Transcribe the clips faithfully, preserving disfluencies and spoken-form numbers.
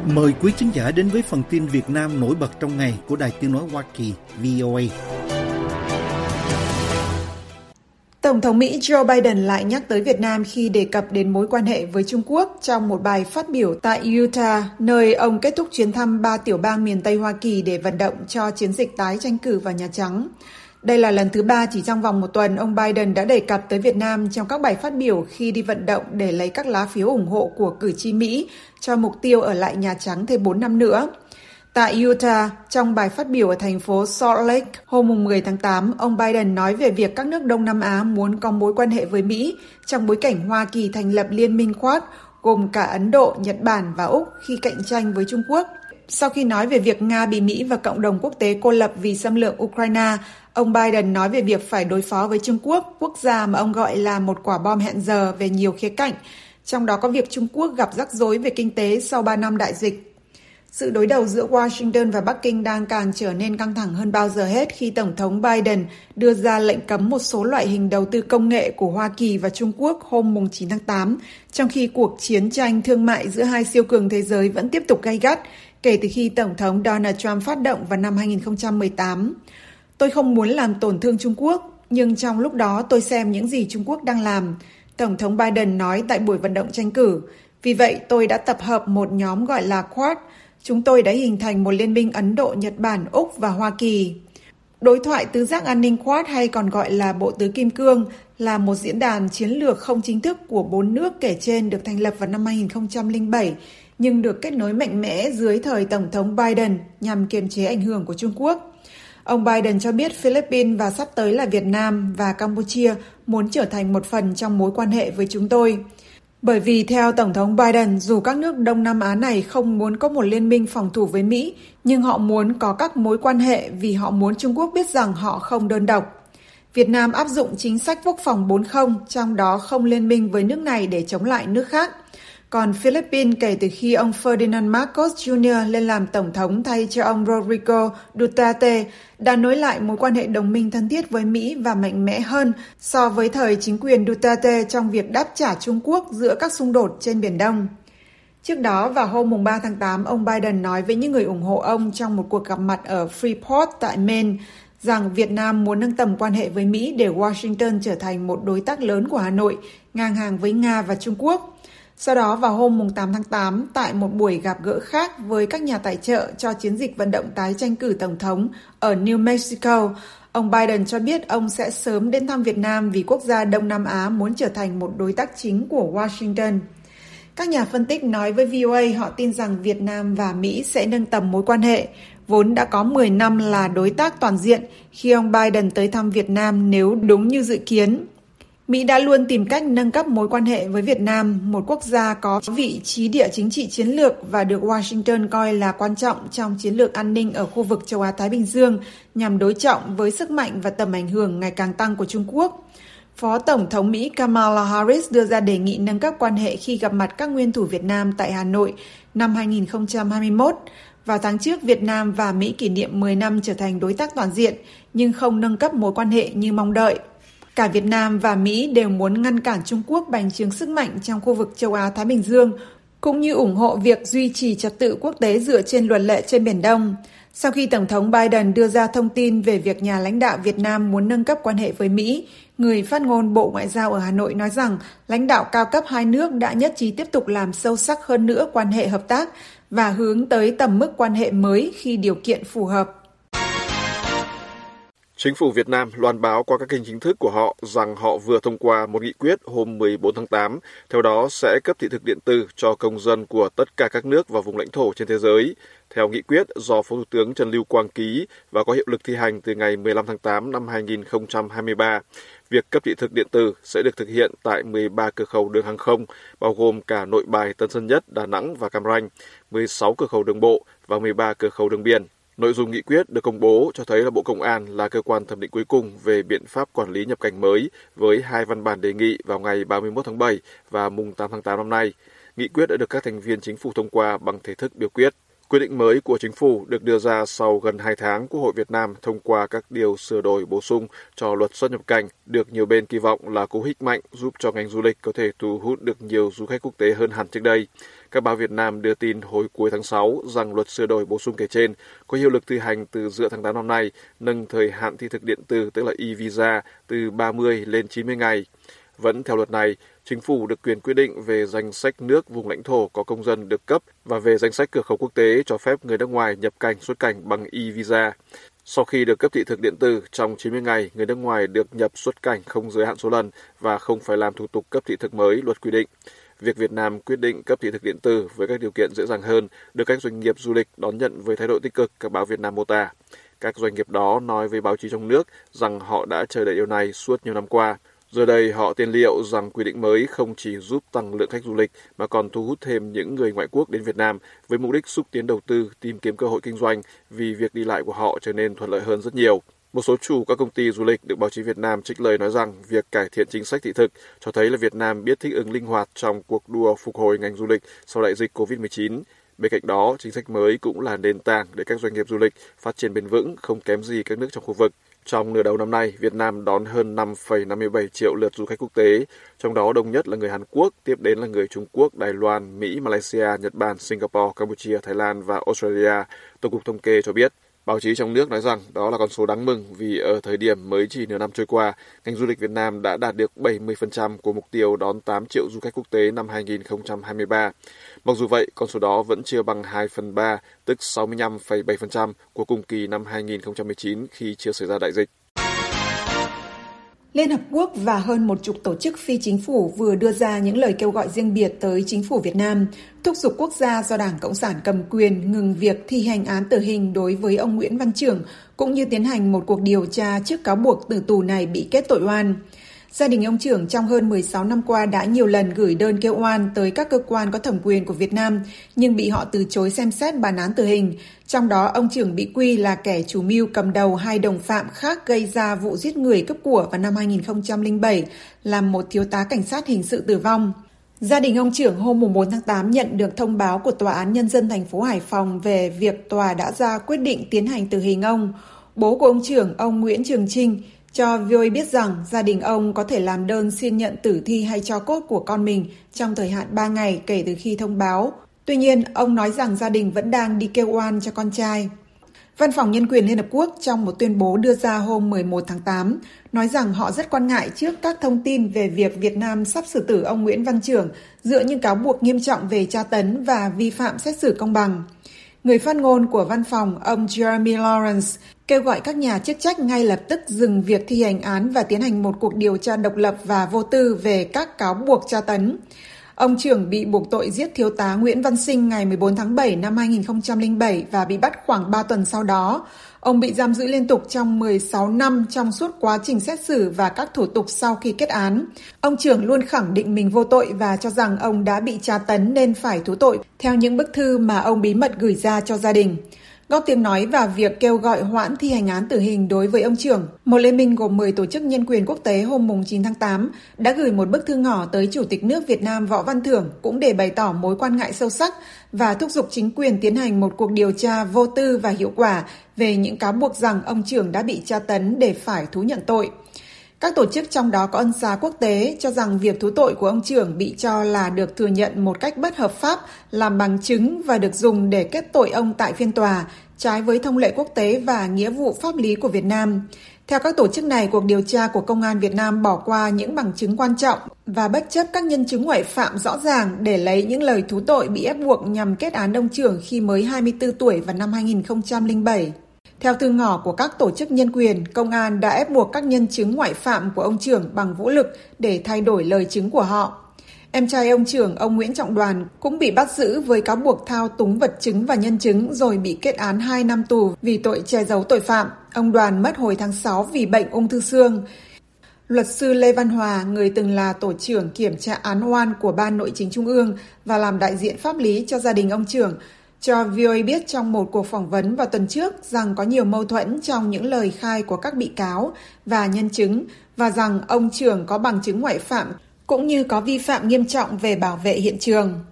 Mời quý khán giả đến với phần tin Việt Nam nổi bật trong ngày của Đài Tiếng nói Hoa Kỳ vê o a. Tổng thống Mỹ Joe Biden lại nhắc tới Việt Nam khi đề cập đến mối quan hệ với Trung Quốc trong một bài phát biểu tại Utah, nơi ông kết thúc chuyến thăm ba tiểu bang miền Tây Hoa Kỳ để vận động cho chiến dịch tái tranh cử vào Nhà Trắng. Đây là lần thứ ba chỉ trong vòng một tuần ông Biden đã đề cập tới Việt Nam trong các bài phát biểu khi đi vận động để lấy các lá phiếu ủng hộ của cử tri Mỹ cho mục tiêu ở lại Nhà Trắng thêm bốn năm nữa. Tại Utah, trong bài phát biểu ở thành phố Salt Lake hôm mười tháng tám, ông Biden nói về việc các nước Đông Nam Á muốn có mối quan hệ với Mỹ trong bối cảnh Hoa Kỳ thành lập Liên minh Quad gồm cả Ấn Độ, Nhật Bản và Úc khi cạnh tranh với Trung Quốc. Sau khi nói về việc Nga bị Mỹ và cộng đồng quốc tế cô lập vì xâm lược Ukraine, ông Biden nói về việc phải đối phó với Trung Quốc, quốc gia mà ông gọi là một quả bom hẹn giờ về nhiều khía cạnh, trong đó có việc Trung Quốc gặp rắc rối về kinh tế sau ba năm đại dịch. Sự đối đầu giữa Washington và Bắc Kinh đang càng trở nên căng thẳng hơn bao giờ hết khi Tổng thống Biden đưa ra lệnh cấm một số loại hình đầu tư công nghệ của Hoa Kỳ và Trung Quốc hôm chín tháng tám, trong khi cuộc chiến tranh thương mại giữa hai siêu cường thế giới vẫn tiếp tục gay gắt kể từ khi Tổng thống Donald Trump phát động vào năm hai không một tám. Tôi không muốn làm tổn thương Trung Quốc, nhưng trong lúc đó tôi xem những gì Trung Quốc đang làm, Tổng thống Biden nói tại buổi vận động tranh cử. Vì vậy, tôi đã tập hợp một nhóm gọi là Quad. Chúng tôi đã hình thành một liên minh Ấn Độ, Nhật Bản, Úc và Hoa Kỳ. Đối thoại tứ giác an ninh Quad hay còn gọi là Bộ Tứ Kim Cương là một diễn đàn chiến lược không chính thức của bốn nước kể trên được thành lập vào năm hai không không bảy, nhưng được kết nối mạnh mẽ dưới thời Tổng thống Biden nhằm kiềm chế ảnh hưởng của Trung Quốc. Ông Biden cho biết Philippines và sắp tới là Việt Nam và Campuchia muốn trở thành một phần trong mối quan hệ với chúng tôi. Bởi vì theo Tổng thống Biden, dù các nước Đông Nam Á này không muốn có một liên minh phòng thủ với Mỹ, nhưng họ muốn có các mối quan hệ vì họ muốn Trung Quốc biết rằng họ không đơn độc. Việt Nam áp dụng chính sách quốc phòng bốn không, trong đó không liên minh với nước này để chống lại nước khác. Còn Philippines kể từ khi ông Ferdinand Marcos Junior lên làm Tổng thống thay cho ông Rodrigo Duterte đã nối lại mối quan hệ đồng minh thân thiết với Mỹ và mạnh mẽ hơn so với thời chính quyền Duterte trong việc đáp trả Trung Quốc giữa các xung đột trên Biển Đông. Trước đó, vào hôm ba tháng tám, ông Biden nói với những người ủng hộ ông trong một cuộc gặp mặt ở Freeport tại Maine rằng Việt Nam muốn nâng tầm quan hệ với Mỹ để Washington trở thành một đối tác lớn của Hà Nội, ngang hàng với Nga và Trung Quốc. Sau đó, vào hôm tám tháng tám, tại một buổi gặp gỡ khác với các nhà tài trợ cho chiến dịch vận động tái tranh cử Tổng thống ở New Mexico, ông Biden cho biết ông sẽ sớm đến thăm Việt Nam vì quốc gia Đông Nam Á muốn trở thành một đối tác chính của Washington. Các nhà phân tích nói với vê o a họ tin rằng Việt Nam và Mỹ sẽ nâng tầm mối quan hệ, vốn đã có mười năm là đối tác toàn diện khi ông Biden tới thăm Việt Nam nếu đúng như dự kiến. Mỹ đã luôn tìm cách nâng cấp mối quan hệ với Việt Nam, một quốc gia có vị trí địa chính trị chiến lược và được Washington coi là quan trọng trong chiến lược an ninh ở khu vực châu Á-Thái Bình Dương, nhằm đối trọng với sức mạnh và tầm ảnh hưởng ngày càng tăng của Trung Quốc. Phó Tổng thống Mỹ Kamala Harris đưa ra đề nghị nâng cấp quan hệ khi gặp mặt các nguyên thủ Việt Nam tại Hà Nội năm hai không hai mốt. Vào tháng trước, Việt Nam và Mỹ kỷ niệm mười năm trở thành đối tác toàn diện, nhưng không nâng cấp mối quan hệ như mong đợi. Cả Việt Nam và Mỹ đều muốn ngăn cản Trung Quốc bành trướng sức mạnh trong khu vực châu Á-Thái Bình Dương, cũng như ủng hộ việc duy trì trật tự quốc tế dựa trên luật lệ trên Biển Đông. Sau khi Tổng thống Biden đưa ra thông tin về việc nhà lãnh đạo Việt Nam muốn nâng cấp quan hệ với Mỹ, người phát ngôn Bộ Ngoại giao ở Hà Nội nói rằng lãnh đạo cao cấp hai nước đã nhất trí tiếp tục làm sâu sắc hơn nữa quan hệ hợp tác và hướng tới tầm mức quan hệ mới khi điều kiện phù hợp. Chính phủ Việt Nam loan báo qua các kênh chính thức của họ rằng họ vừa thông qua một nghị quyết hôm mười bốn tháng tám, theo đó sẽ cấp thị thực điện tử cho công dân của tất cả các nước và vùng lãnh thổ trên thế giới. Theo nghị quyết do Phó Thủ tướng Trần Lưu Quang ký và có hiệu lực thi hành từ ngày mười lăm tháng tám năm hai nghìn không trăm hai mươi ba, việc cấp thị thực điện tử sẽ được thực hiện tại mười ba cửa khẩu đường hàng không, bao gồm cả Nội Bài, Tân Sơn Nhất, Đà Nẵng và Cam Ranh, mười sáu cửa khẩu đường bộ và mười ba cửa khẩu đường biển. Nội dung nghị quyết được công bố cho thấy là Bộ Công an là cơ quan thẩm định cuối cùng về biện pháp quản lý nhập cảnh mới với hai văn bản đề nghị vào ngày ba mươi mốt tháng bảy và mùng tám tháng tám năm nay. Nghị quyết đã được các thành viên chính phủ thông qua bằng thể thức biểu quyết. Quyết định mới của chính phủ được đưa ra sau gần hai tháng Quốc hội Việt Nam thông qua các điều sửa đổi bổ sung cho luật xuất nhập cảnh, được nhiều bên kỳ vọng là cú hích mạnh giúp cho ngành du lịch có thể thu hút được nhiều du khách quốc tế hơn hẳn trước đây. Các báo Việt Nam đưa tin hồi cuối tháng sáu rằng luật sửa đổi bổ sung kể trên có hiệu lực thi hành từ giữa tháng tám năm nay, nâng thời hạn thị thực điện tử tức là e-visa từ ba mươi lên chín mươi ngày. Vẫn theo luật này, chính phủ được quyền quyết định về danh sách nước vùng lãnh thổ có công dân được cấp và về danh sách cửa khẩu quốc tế cho phép người nước ngoài nhập cảnh xuất cảnh bằng e-visa. Sau khi được cấp thị thực điện tử, trong chín mươi ngày, người nước ngoài được nhập xuất cảnh không giới hạn số lần và không phải làm thủ tục cấp thị thực mới luật quy định. Việc Việt Nam quyết định cấp thị thực điện tử với các điều kiện dễ dàng hơn được các doanh nghiệp du lịch đón nhận với thái độ tích cực, các báo Việt Nam mô tả. Các doanh nghiệp đó nói với báo chí trong nước rằng họ đã chờ đợi điều này suốt nhiều năm qua. Giờ đây, họ tiên liệu rằng quy định mới không chỉ giúp tăng lượng khách du lịch mà còn thu hút thêm những người ngoại quốc đến Việt Nam với mục đích xúc tiến đầu tư, tìm kiếm cơ hội kinh doanh vì việc đi lại của họ trở nên thuận lợi hơn rất nhiều. Một số chủ các công ty du lịch được báo chí Việt Nam trích lời nói rằng việc cải thiện chính sách thị thực cho thấy là Việt Nam biết thích ứng linh hoạt trong cuộc đua phục hồi ngành du lịch sau đại dịch covid mười chín. Bên cạnh đó, chính sách mới cũng là nền tảng để các doanh nghiệp du lịch phát triển bền vững, không kém gì các nước trong khu vực. Trong nửa đầu năm nay, Việt Nam đón hơn năm phẩy năm mươi bảy triệu lượt du khách quốc tế, trong đó đông nhất là người Hàn Quốc, tiếp đến là người Trung Quốc, Đài Loan, Mỹ, Malaysia, Nhật Bản, Singapore, Campuchia, Thái Lan và Australia, Tổng cục Thống kê cho biết. Báo chí trong nước nói rằng đó là con số đáng mừng vì ở thời điểm mới chỉ nửa năm trôi qua, ngành du lịch Việt Nam đã đạt được bảy mươi phần trăm của mục tiêu đón tám triệu du khách quốc tế năm hai không hai ba. Mặc dù vậy, con số đó vẫn chưa bằng hai phần ba, tức sáu mươi lăm phẩy bảy phần trăm của cùng kỳ năm hai không một chín khi chưa xảy ra đại dịch. Liên Hợp Quốc và hơn một chục tổ chức phi chính phủ vừa đưa ra những lời kêu gọi riêng biệt tới chính phủ Việt Nam, thúc giục quốc gia do Đảng Cộng sản cầm quyền ngừng việc thi hành án tử hình đối với ông Nguyễn Văn Chưởng, cũng như tiến hành một cuộc điều tra trước cáo buộc tử tù này bị kết tội oan. Gia đình ông Chưởng trong hơn mười sáu năm qua đã nhiều lần gửi đơn kêu oan tới các cơ quan có thẩm quyền của Việt Nam, nhưng bị họ từ chối xem xét bản án tử hình. Trong đó, ông Chưởng bị quy là kẻ chủ mưu cầm đầu hai đồng phạm khác gây ra vụ giết người cướp của vào năm hai không không bảy, làm một thiếu tá cảnh sát hình sự tử vong. Gia đình ông Chưởng hôm bốn tháng tám nhận được thông báo của Tòa án Nhân dân thành phố Hải Phòng về việc tòa đã ra quyết định tiến hành tử hình ông. Bố của ông Chưởng, ông Nguyễn Trường Trinh, cho vê o a biết rằng gia đình ông có thể làm đơn xin nhận tử thi hay tro cốt của con mình trong thời hạn ba ngày kể từ khi thông báo. Tuy nhiên, ông nói rằng gia đình vẫn đang đi kêu oan cho con trai. Văn phòng Nhân quyền Liên Hợp Quốc trong một tuyên bố đưa ra hôm mười một tháng tám nói rằng họ rất quan ngại trước các thông tin về việc Việt Nam sắp xử tử ông Nguyễn Văn Chưởng dựa những cáo buộc nghiêm trọng về tra tấn và vi phạm xét xử công bằng. Người phát ngôn của văn phòng, ông Jeremy Lawrence, kêu gọi các nhà chức trách ngay lập tức dừng việc thi hành án và tiến hành một cuộc điều tra độc lập và vô tư về các cáo buộc tra tấn. Ông Chưởng bị buộc tội giết thiếu tá Nguyễn Văn Sinh ngày mười bốn tháng bảy năm hai không không bảy và bị bắt khoảng ba tuần sau đó. Ông bị giam giữ liên tục trong mười sáu năm trong suốt quá trình xét xử và các thủ tục sau khi kết án. Ông Chưởng luôn khẳng định mình vô tội và cho rằng ông đã bị tra tấn nên phải thú tội, theo những bức thư mà ông bí mật gửi ra cho gia đình. Góp tiếng nói vào việc kêu gọi hoãn thi hành án tử hình đối với ông Chưởng, một liên minh gồm mười tổ chức nhân quyền quốc tế hôm chín tháng tám đã gửi một bức thư ngỏ tới Chủ tịch nước Việt Nam Võ Văn Thưởng cũng để bày tỏ mối quan ngại sâu sắc và thúc giục chính quyền tiến hành một cuộc điều tra vô tư và hiệu quả về những cáo buộc rằng ông Chưởng đã bị tra tấn để phải thú nhận tội. Các tổ chức trong đó có Ân xá quốc tế cho rằng việc thú tội của ông Chưởng bị cho là được thừa nhận một cách bất hợp pháp, làm bằng chứng và được dùng để kết tội ông tại phiên tòa, trái với thông lệ quốc tế và nghĩa vụ pháp lý của Việt Nam. Theo các tổ chức này, cuộc điều tra của Công an Việt Nam bỏ qua những bằng chứng quan trọng và bất chấp các nhân chứng ngoại phạm rõ ràng để lấy những lời thú tội bị ép buộc nhằm kết án ông Chưởng khi mới hai mươi tư tuổi vào năm hai không không bảy. Theo thư ngỏ của các tổ chức nhân quyền, công an đã ép buộc các nhân chứng ngoại phạm của ông Chưởng bằng vũ lực để thay đổi lời chứng của họ. Em trai ông Chưởng, ông Nguyễn Trọng Đoàn, cũng bị bắt giữ với cáo buộc thao túng vật chứng và nhân chứng rồi bị kết án hai năm tù vì tội che giấu tội phạm. Ông Đoàn mất hồi tháng sáu vì bệnh ung thư xương. Luật sư Lê Văn Hòa, người từng là tổ trưởng kiểm tra án oan của Ban Nội chính Trung ương và làm đại diện pháp lý cho gia đình ông Chưởng, cho vê o a biết trong một cuộc phỏng vấn vào tuần trước rằng có nhiều mâu thuẫn trong những lời khai của các bị cáo và nhân chứng và rằng ông Chưởng có bằng chứng ngoại phạm cũng như có vi phạm nghiêm trọng về bảo vệ hiện trường.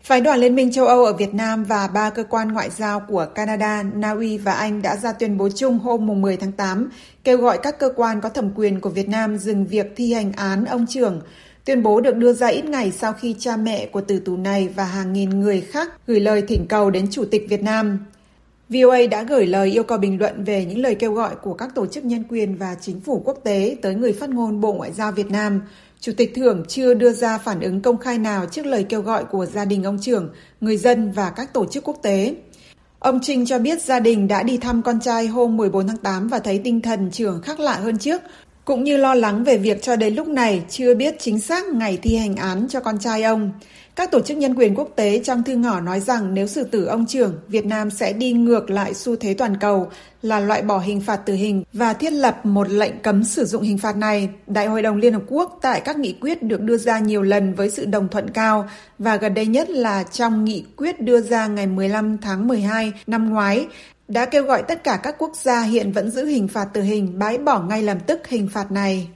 Phái đoàn Liên minh châu Âu ở Việt Nam và ba cơ quan ngoại giao của Canada, Na Uy và Anh đã ra tuyên bố chung hôm mười tháng tám, kêu gọi các cơ quan có thẩm quyền của Việt Nam dừng việc thi hành án ông Trường. Tuyên bố được đưa ra ít ngày sau khi cha mẹ của tử tù này và hàng nghìn người khác gửi lời thỉnh cầu đến Chủ tịch Việt Nam. vê o a đã gửi lời yêu cầu bình luận về những lời kêu gọi của các tổ chức nhân quyền và chính phủ quốc tế tới người phát ngôn Bộ Ngoại giao Việt Nam. Chủ tịch Thưởng chưa đưa ra phản ứng công khai nào trước lời kêu gọi của gia đình ông Trường, người dân và các tổ chức quốc tế. Ông Trinh cho biết gia đình đã đi thăm con trai hôm mười bốn tháng tám và thấy tinh thần Trường khác lạ hơn trước, cũng như lo lắng về việc cho đến lúc này chưa biết chính xác ngày thi hành án cho con trai ông. Các tổ chức nhân quyền quốc tế trong thư ngỏ nói rằng nếu xử tử ông Trường, Việt Nam sẽ đi ngược lại xu thế toàn cầu là loại bỏ hình phạt tử hình và thiết lập một lệnh cấm sử dụng hình phạt này. Đại hội đồng Liên Hợp Quốc tại các nghị quyết được đưa ra nhiều lần với sự đồng thuận cao và gần đây nhất là trong nghị quyết đưa ra ngày mười lăm tháng mười hai năm ngoái, đã kêu gọi tất cả các quốc gia hiện vẫn giữ hình phạt tử hình bãi bỏ ngay lập tức hình phạt này.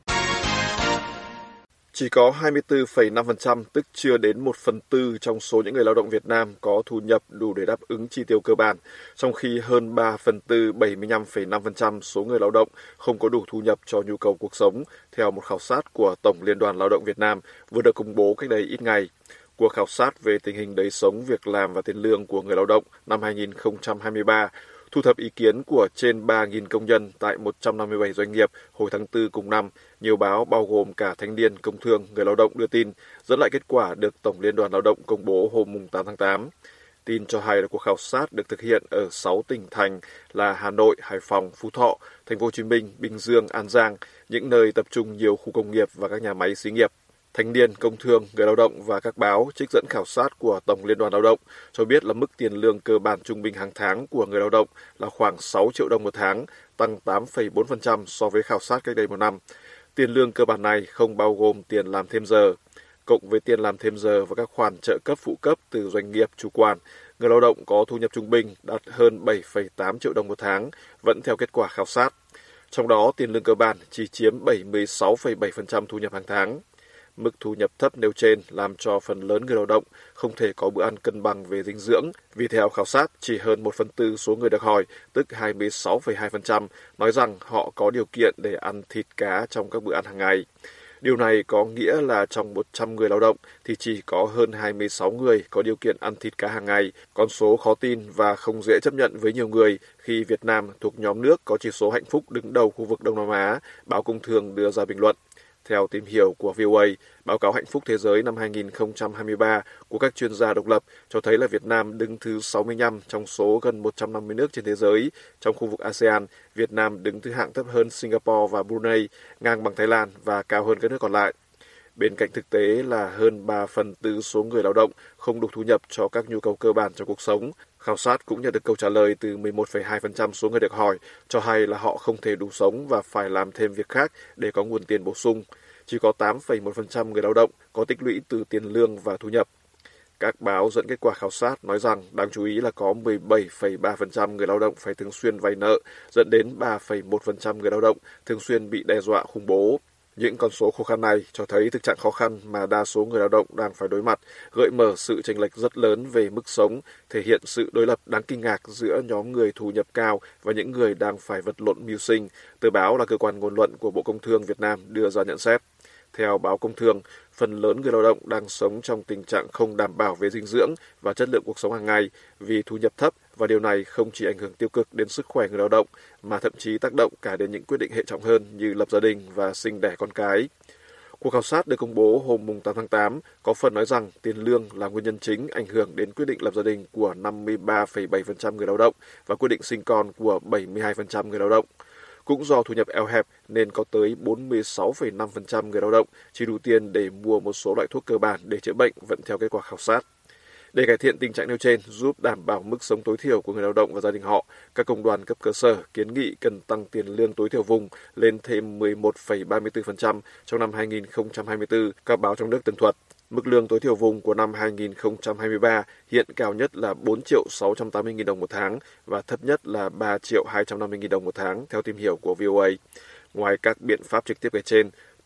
Chỉ có hai mươi tư phẩy năm phần trăm, tức chưa đến một phần tư trong số những người lao động Việt Nam có thu nhập đủ để đáp ứng chi tiêu cơ bản, trong khi hơn ba phần tư, bảy mươi lăm phẩy năm phần trăm số người lao động không có đủ thu nhập cho nhu cầu cuộc sống, theo một khảo sát của Tổng Liên đoàn Lao động Việt Nam vừa được công bố cách đây ít ngày. Cuộc khảo sát về tình hình đời sống, việc làm và tiền lương của người lao động năm hai nghìn không trăm hai mươi ba thu thập ý kiến của trên ba nghìn công nhân tại một trăm năm mươi bảy doanh nghiệp hồi tháng tư cùng năm. Nhiều báo bao gồm cả Thanh niên, Công thương, Người lao động đưa tin, dẫn lại kết quả được Tổng Liên đoàn Lao động công bố hôm tám tháng tám. Tin cho hay là cuộc khảo sát được thực hiện ở sáu tỉnh thành là Hà Nội, Hải Phòng, Phú Thọ, Thành phố Hồ Chí Minh, Bình Dương, An Giang, những nơi tập trung nhiều khu công nghiệp và các nhà máy xí nghiệp. Thanh niên, Công thương, Người lao động và các báo trích dẫn khảo sát của Tổng Liên đoàn Lao động cho biết là mức tiền lương cơ bản trung bình hàng tháng của người lao động là khoảng sáu triệu đồng một tháng, tăng tám phẩy bốn phần trăm so với khảo sát cách đây một năm. Tiền lương cơ bản này không bao gồm tiền làm thêm giờ. Cộng với tiền làm thêm giờ và các khoản trợ cấp phụ cấp từ doanh nghiệp chủ quản, người lao động có thu nhập trung bình đạt hơn bảy phẩy tám triệu đồng một tháng, vẫn theo kết quả khảo sát. Trong đó, tiền lương cơ bản chỉ chiếm bảy mươi sáu phẩy bảy phần trăm thu nhập hàng tháng. Mức thu nhập thấp nêu trên làm cho phần lớn người lao động không thể có bữa ăn cân bằng về dinh dưỡng, vì theo khảo sát chỉ hơn một phần tư số người được hỏi, tức hai mươi sáu phẩy hai phần trăm, nói rằng họ có điều kiện để ăn thịt cá trong các bữa ăn hàng ngày. Điều này có nghĩa là trong một trăm người lao động thì chỉ có hơn hai mươi sáu người có điều kiện ăn thịt cá hàng ngày, con số khó tin và không dễ chấp nhận với nhiều người khi Việt Nam thuộc nhóm nước có chỉ số hạnh phúc đứng đầu khu vực Đông Nam Á, báo Công thương đưa ra bình luận. Theo tìm hiểu của vê o a, báo cáo Hạnh phúc Thế giới năm hai nghìn không trăm hai mươi ba của các chuyên gia độc lập cho thấy là Việt Nam đứng thứ sáu mươi lăm trong số gần một trăm năm mươi nước trên thế giới. Trong khu vực a sê an, Việt Nam đứng thứ hạng thấp hơn Singapore và Brunei, ngang bằng Thái Lan và cao hơn các nước còn lại. Bên cạnh thực tế là hơn ba phần tư số người lao động không đủ thu nhập cho các nhu cầu cơ bản trong cuộc sống, khảo sát cũng nhận được câu trả lời từ mười một phẩy hai phần trăm số người được hỏi cho hay là họ không thể đủ sống và phải làm thêm việc khác để có nguồn tiền bổ sung. Chỉ có tám phẩy một phần trăm người lao động có tích lũy từ tiền lương và thu nhập. Các báo dẫn kết quả khảo sát nói rằng đáng chú ý là có mười bảy phẩy ba phần trăm người lao động phải thường xuyên vay nợ, dẫn đến ba phẩy một phần trăm người lao động thường xuyên bị đe dọa khủng bố. Những con số khó khăn này cho thấy thực trạng khó khăn mà đa số người lao động đang phải đối mặt, gợi mở sự chênh lệch rất lớn về mức sống, thể hiện sự đối lập đáng kinh ngạc giữa nhóm người thu nhập cao và những người đang phải vật lộn mưu sinh, tờ báo là cơ quan ngôn luận của Bộ Công Thương Việt Nam đưa ra nhận xét. Theo báo Công Thương, phần lớn người lao động đang sống trong tình trạng không đảm bảo về dinh dưỡng và chất lượng cuộc sống hàng ngày vì thu nhập thấp, và điều này không chỉ ảnh hưởng tiêu cực đến sức khỏe người lao động mà thậm chí tác động cả đến những quyết định hệ trọng hơn như lập gia đình và sinh đẻ con cái. Cuộc khảo sát được công bố hôm tám tháng tám có phần nói rằng tiền lương là nguyên nhân chính ảnh hưởng đến quyết định lập gia đình của năm mươi ba phẩy bảy phần trăm người lao động và quyết định sinh con của bảy mươi hai phần trăm người lao động. Cũng do thu nhập eo hẹp nên có tới bốn mươi sáu phẩy năm phần trăm người lao động chỉ đủ tiền để mua một số loại thuốc cơ bản để chữa bệnh, vẫn theo kết quả khảo sát. Để cải thiện tình trạng nêu trên, giúp đảm bảo mức sống tối thiểu của người lao động và gia đình họ, các công đoàn cấp cơ sở kiến nghị cần tăng tiền lương tối thiểu vùng lên thêm mười một phẩy ba mươi tư phần trăm trong năm hai nghìn không trăm hai mươi tư, các báo trong nước tường thuật. Mức lương tối thiểu vùng của năm hai nghìn không trăm hai mươi ba hiện cao nhất là bốn triệu sáu trăm tám mươi nghìn đồng một tháng và thấp nhất là ba triệu hai trăm năm mươi nghìn đồng một tháng, theo tìm hiểu của vê o a. Ngoài các biện pháp trực tiếp kể trên,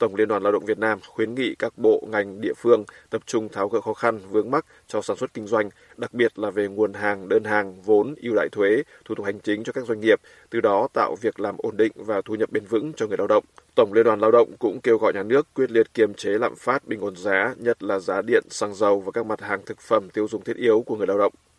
Tổng Liên đoàn Lao động Việt Nam khuyến nghị các bộ, ngành, địa phương tập trung tháo gỡ khó khăn, vướng mắc cho sản xuất kinh doanh, đặc biệt là về nguồn hàng, đơn hàng, vốn, ưu đãi thuế, thủ tục hành chính cho các doanh nghiệp, từ đó tạo việc làm ổn định và thu nhập bền vững cho người lao động. Tổng Liên đoàn Lao động cũng kêu gọi nhà nước quyết liệt kiềm chế lạm phát, bình ổn giá, nhất là giá điện, xăng dầu và các mặt hàng thực phẩm tiêu dùng thiết yếu của người lao động.